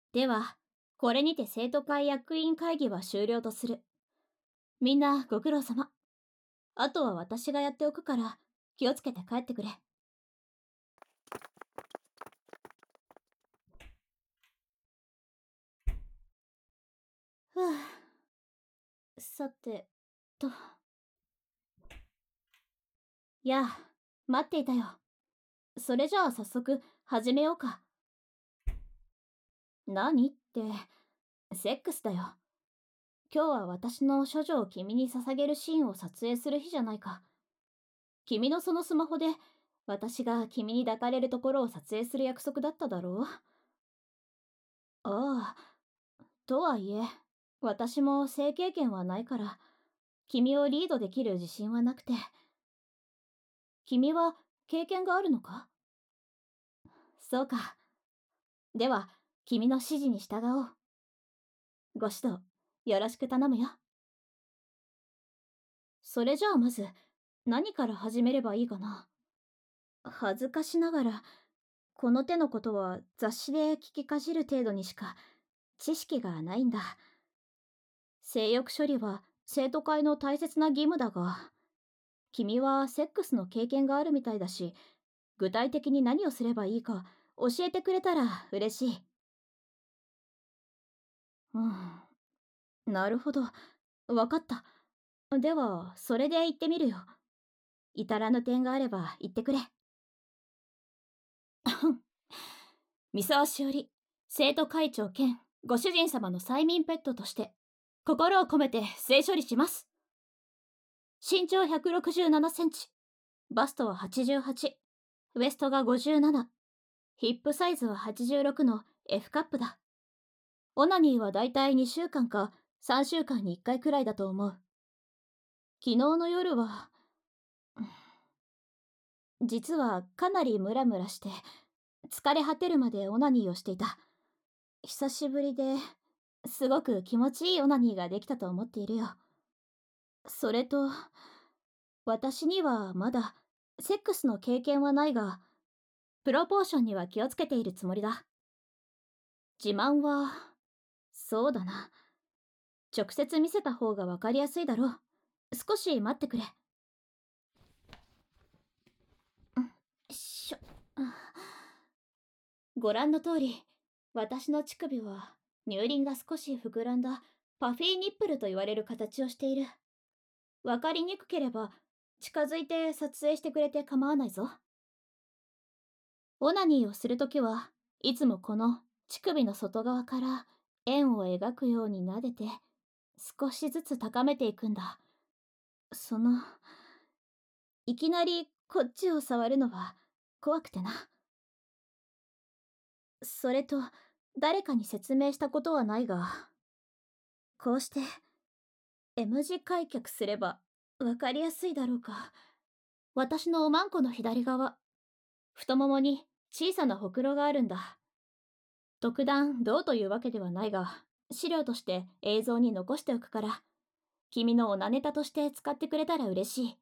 では、これにて生徒会役員会議は終了とする。みんなご苦労様。あとは私がやっておくから、気をつけて帰ってくれ。ふぅ。さてと。やあ、待っていたよ。それじゃあ早速始めようか。何って、セックスだよ。今日は私の処女を君に捧げるシーンを撮影する日じゃないか。君のそのスマホで私が君に抱かれるところを撮影する約束だっただろう。ああ、とはいえ、私も性経験はないから、君をリードできる自信はなくて。君は経験があるのか？そうか。では、君の指示に従おう。ご指導、よろしく頼むよ。それじゃあまず、何から始めればいいかな。恥ずかしながら、この手のことは雑誌で聞きかじる程度にしか知識がないんだ。性欲処理は生徒会の大切な義務だが、君はセックスの経験があるみたいだし、具体的に何をすればいいか教えてくれたら嬉しい。うん、なるほど。わかった。では、それで言ってみるよ。至らぬ点があれば言ってくれ。三沢しおり、生徒会長兼ご主人様の催眠ペットとして、心を込めて性処理します。身長167センチ、バストは88、ウエストが57、ヒップサイズは86の F カップだ。オナニーはだいたい2週間か3週間に1回くらいだと思う。昨日の夜は、実はかなりムラムラして、疲れ果てるまでオナニーをしていた。久しぶりですごく気持ちいいオナニーができたと思っているよ。それと、私にはまだセックスの経験はないが、プロポーションには気をつけているつもりだ。自慢は、そうだな。直接見せた方がわかりやすいだろう。少し待ってくれ。しょ。ご覧の通り、私の乳首は乳輪が少し膨らんだパフィーニップルと言われる形をしている。わかりにくければ近づいて撮影してくれて構わないぞ。オナニーをするときはいつもこの乳首の外側から円を描くように撫でて少しずつ高めていくんだ。いきなりこっちを触るのは怖くてな。それと誰かに説明したことはないが、こうして M 字開脚すればわかりやすいだろうか。私のおまんこの左側、太ももに小さなほくろがあるんだ。特段どうというわけではないが、資料として映像に残しておくから、君のオナネタとして使ってくれたら嬉しい。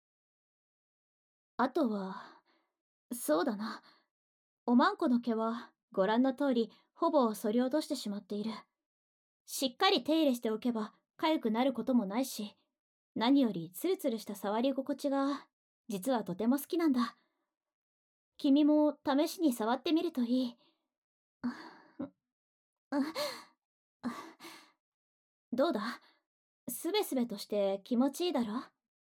あとは、そうだな。おまんこの毛はご覧の通りほぼ剃り落としてしまっている。しっかり手入れしておけば痒くなることもないし、何よりツルツルした触り心地が実はとても好きなんだ。君も試しに触ってみるといい。どうだ？すべすべとして気持ちいいだろ？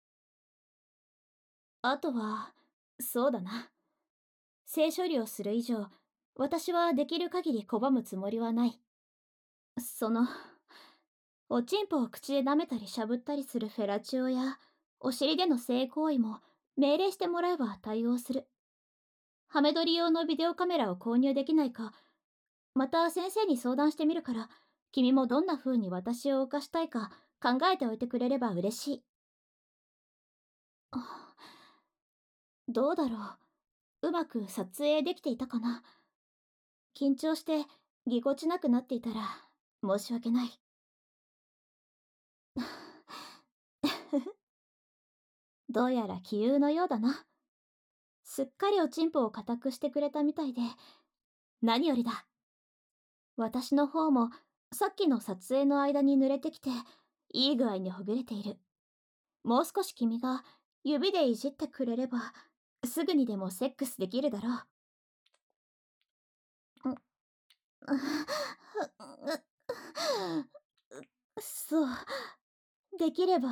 あとは、そうだな。性処理をする以上、私はできる限り拒むつもりはない。その、おちんぽを口で舐めたりしゃぶったりするフェラチオや、お尻での性行為も命令してもらえば対応する。ハメ撮り用のビデオカメラを購入できないか、また先生に相談してみるから、君もどんな風に私を犯したいか考えておいてくれれば嬉しい。どうだろう。うまく撮影できていたかな。緊張してぎこちなくなっていたら申し訳ない。どうやら気憂のようだな。すっかりおちんぽを固くしてくれたみたいで、何よりだ。 私の方もさっきの撮影の間に濡れてきて、いい具合にほぐれている。もう少し君が指でいじってくれれば、すぐにでもセックスできるだろう。そう、できれば、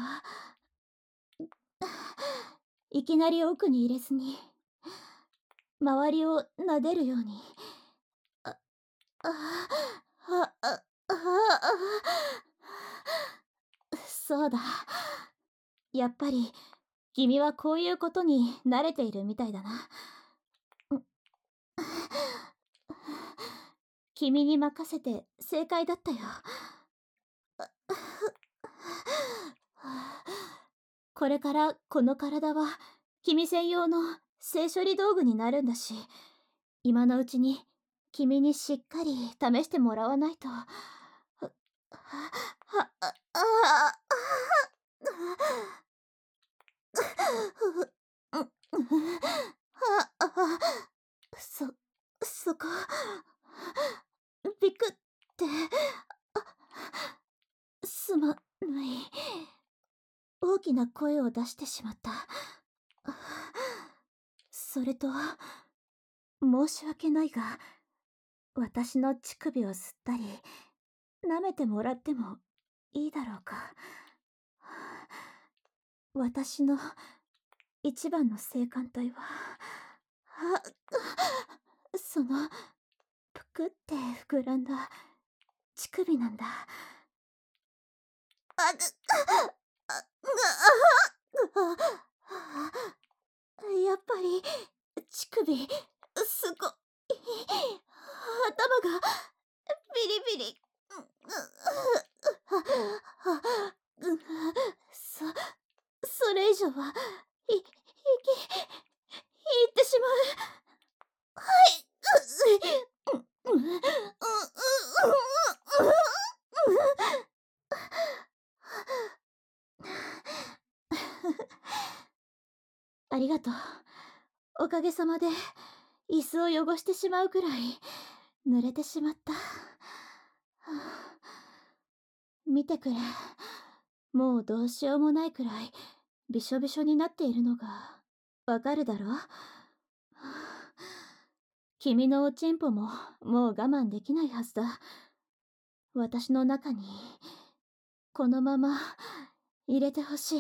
いきなり奥に入れずに、周りを撫でるように。あ、あ、あ、あ、あ、そうだ。やっぱり、君はこういうことに慣れているみたいだな。君に任せて正解だったよ。これからこの体は君専用の性処理道具になるんだし、今のうちに君にしっかり試してもらわないと。そ、そこ、びくって、すまない。大きな声を出してしまった。それと、申し訳ないが、私の乳首を吸ったり、舐めてもらってもいいだろうか。私の一番の性感帯は、その、ぷくって膨らんだ乳首なんだ。やっぱり乳首すごい。頭がビリビリ。それ以上はいいってしまう。ありがとう。おかげさまで椅子を汚してしまうくらい濡れてしまった。見てくれ。もうどうしようもないくらいびしょびしょになっているのがわかるだろ。君のおちんぽももう我慢できないはずだ。私の中にこのまま入れてほしい。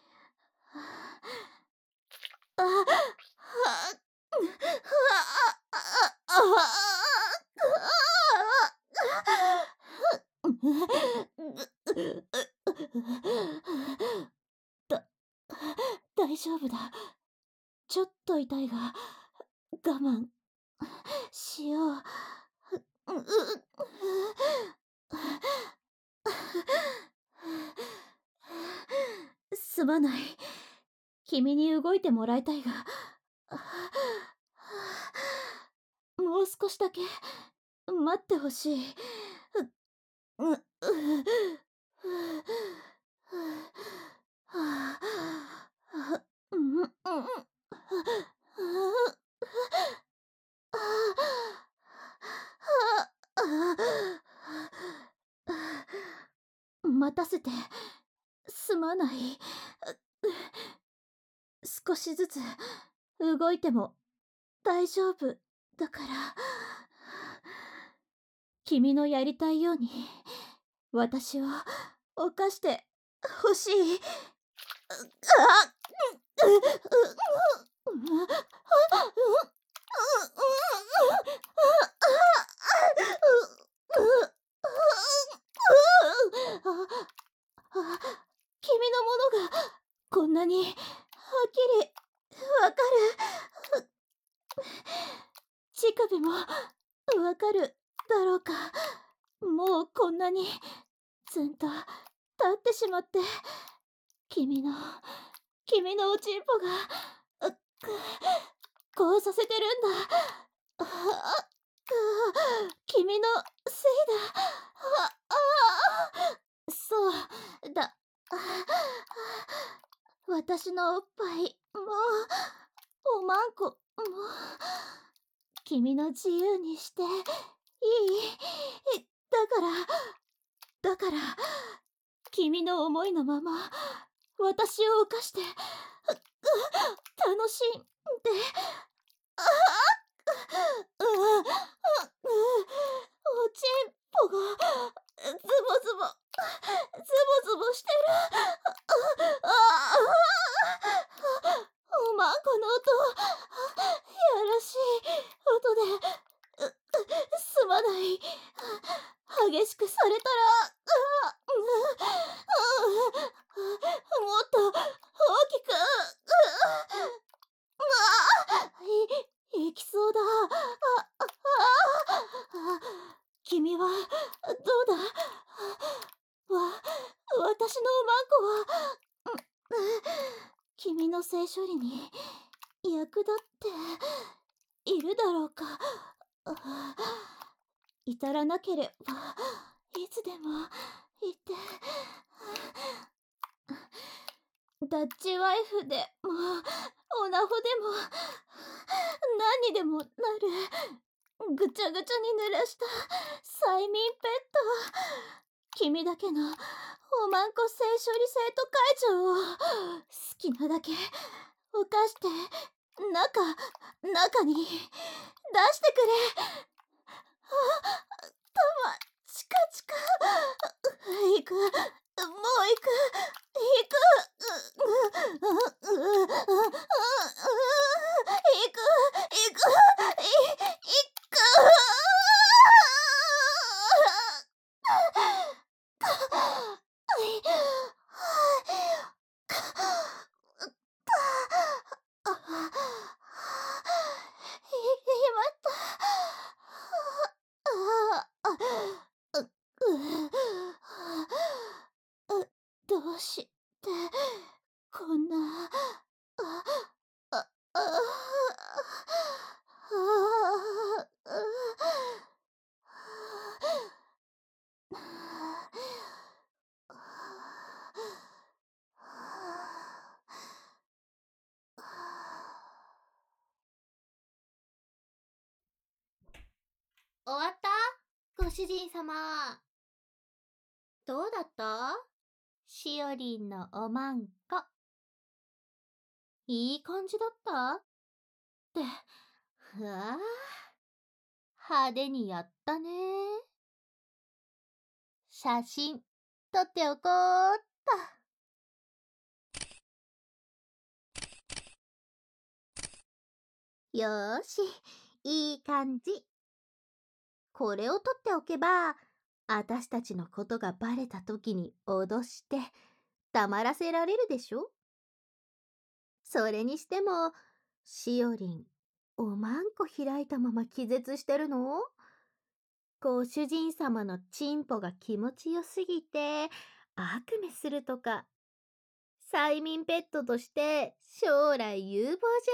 だ、大丈夫だ。ちょっと痛いが、我慢しよう。すまない。君に動いてもらいたいが、もう少しだけ待ってほしい。待たせてすまない。少しずつ動いても大丈夫だから。君のやりたいように私を犯してほしい。君のものがこんなにはっきりわかる。乳首もわかるだろうか。もうこんなにずんと立ってしまって、君のおちんぽがこうさせてるんだ。君のせいだ。そうだ。私のおっぱいもおまんこも君の自由にしていい。だから、君の思いのまま、私を犯して、楽しんで、おちんぽが、ズボズボ、ズボしてる。おまんこの音、やらしい音ですまない。激しくされたら、もっと大きく、いきそうだ。君は、どうだ私のおまんこは、君の性処理に役立っているだろうか。至らなければ、いつでも言って。ダッチワイフでも、オナホでも、何にでもなる。ぐちゃぐちゃに濡らした催眠ペット。君だけのおまんこ性処理生徒会長を好きなだけ犯して中に出してくれ。チカチカ。行く。もう行く。行く。行く。行く。どうしてこんな終わった？ご主人様。どうだった？しおりんのおまんこ。いい感じだったって、ふわー、派手にやったね。写真撮っておこうっと。よーし、いい感じ。これを撮っておけば、あたしたちのことがバレた時に脅して黙らせられるでしょ。それにしても、しおりん、おまんこ開いたまま気絶してるの？ご主人様のチンポが気持ちよすぎて悪夢するとか、催眠ペットとして将来有望じゃん。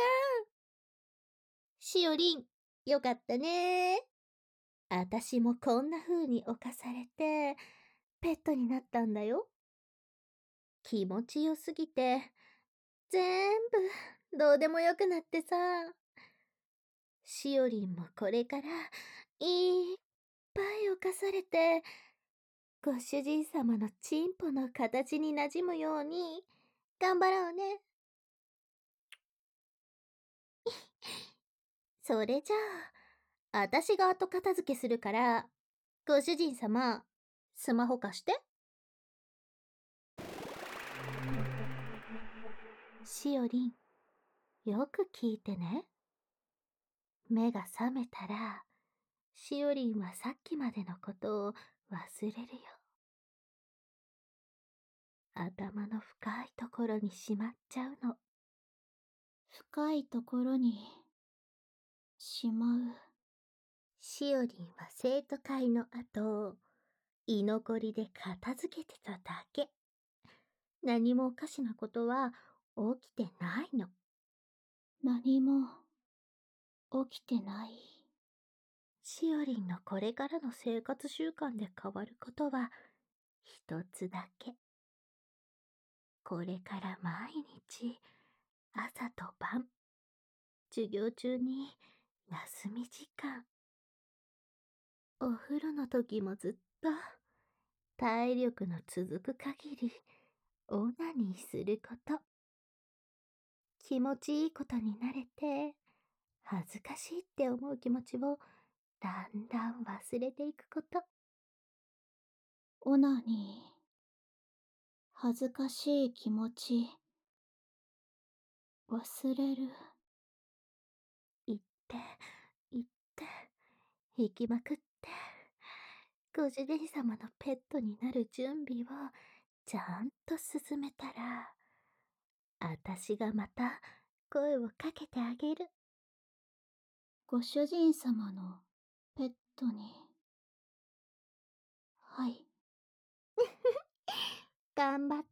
しおりん、よかったね。あたしもこんな風に侵されてペットになったんだよ。気持ちよすぎて全部どうでもよくなってさ。しおりんもこれからいっぱい犯されて、ご主人様のチンポの形になじむように頑張ろうね。それじゃあ、あたしが後片付けするから、ご主人様、スマホ貸して。しおりん、よく聞いてね。目が覚めたら、しおりんはさっきまでのことを忘れるよ。頭の深いところにしまっちゃうの。 深いところにしまう。 しおりんは生徒会の後、居残りで片付けてただけ。何もおかしなことは起きてないの。 何も起きてない。 しおりんのこれからの生活習慣で変わることは一つだけ。これから毎日朝と晩、授業中に休み時間、 お風呂の時もずっと体力の続く限りオナニーすること。気持ちいいことに慣れて、恥ずかしいって思う気持ちをだんだん忘れていくこと。 オナニー。恥ずかしい気持ち。忘れる。 言って、言って、引きまくって、ご主人様のペットになる準備をちゃんと進めたら、あたしがまた声をかけてあげる。 ご主人様のペットに。はい。 頑張って、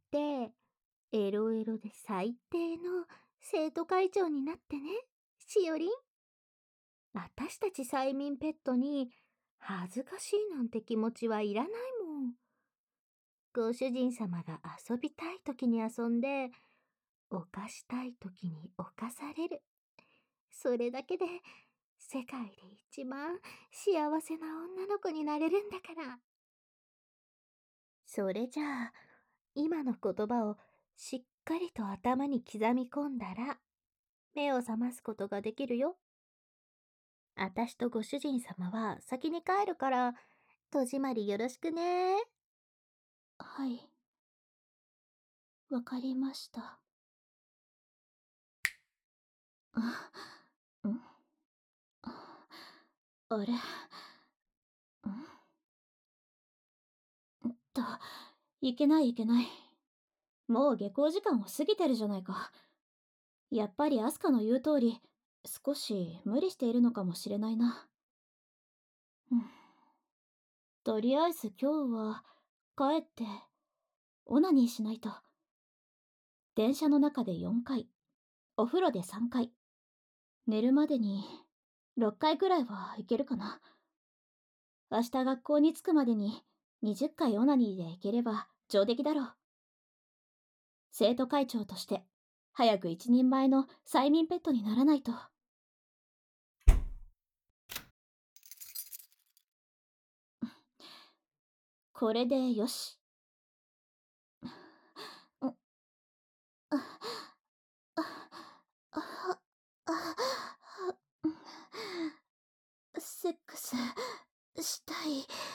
エロエロで最低の生徒会長になってね、しおりん。私たち催眠ペットに恥ずかしいなんて気持ちはいらないもん。ご主人様が遊びたい時に遊んで、犯したい時に犯される。それだけで世界で一番幸せな女の子になれるんだから。それじゃあ、今の言葉をしっかりと頭に刻み込んだら、目を覚ますことができるよ。あたしとご主人様は先に帰るから、戸締まりよろしくね。 はい。わかりました。んあれいけないいけない。もう下校時間を過ぎてるじゃないか。やっぱりアスカの言う通り、少し無理しているのかもしれないな。とりあえず今日は帰ってオナニーしないと。電車の中で4回、お風呂で3回、寝るまでに6回くらいはいけるかな。明日学校に着くまでに20回オナニーでいければ上出来だろう。生徒会長として早く一人前の催眠ペットにならないと。これでよし。セックスしたい。